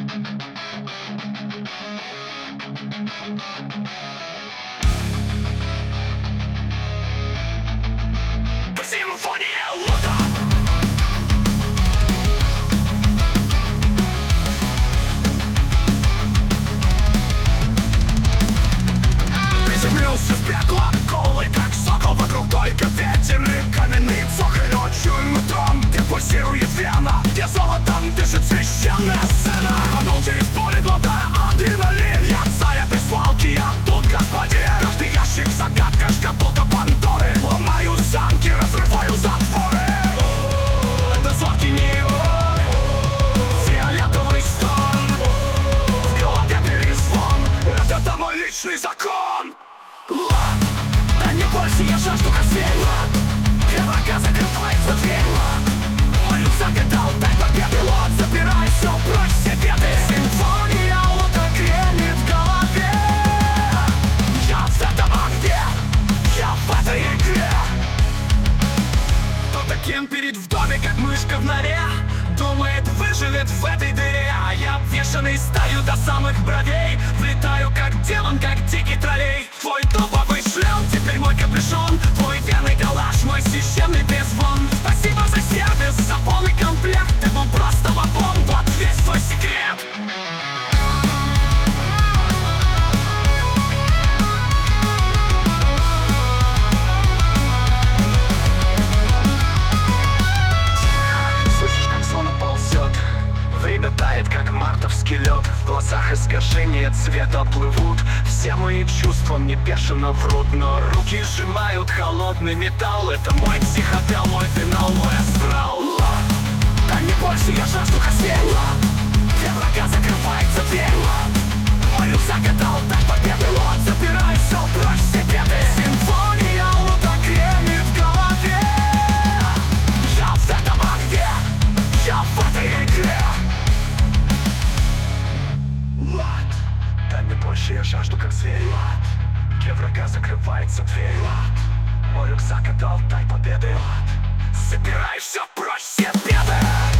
Симфония лута. Приземлился в пекло, голый как сокол. Вокруг только ветер и каменный цоколь. Ночью утром, где пульсирует вена, где золотом дышит священная сцена. Рванул через поле, глотая адреналин. Я царь этой свалки, я тут господин. Каждый ящик загадка, шкатулка Пандоры. Ломаю замки, разрываю затворы. Это сладкий неон, фиолетовый стон. В голове перезвон, это мой личный закон. Да не бойся, я жажду кофея. Для врага закрывается дверь. Мой рюкзак — это алтарь победы. Вот, забирай все, прочь все беды. Симфония лута гремит в голове. Я в этом огне, я в этой игре. Кто-то кемперит в доме, как мышка в норе. Думает, выживет в этой дыре. А я обвешанный стаю до самых бровей. Влетаю как демон, как дикий троллей. Твой топовый шлем, теперь мой капюшон. Твой верный калаш, мой священный трезвон. Спасибо за сервис, за полный комплект. Ты был просто вагон, вот весь твой секрет. Время тает, как мартовский лед. В глазах искажения цвета плывут. Все мои чувства мне бешено врут. Но руки сжимают холодный металл. Это мой психодел, мой финал, мой астрал. Да не бойся, я жажду кофея. Для врага закрывается дверь. Мой рюкзак — это алтарь победы. Вот, забирай все, прочь все беды. Симфония лута гремит в голове. Я в этом огне, я в этой игре. Да не больше, я жажду как зверь. Для врага закрывается дверь. Мой рюкзак — это алтарь победы. Собирай все, прочь все беды.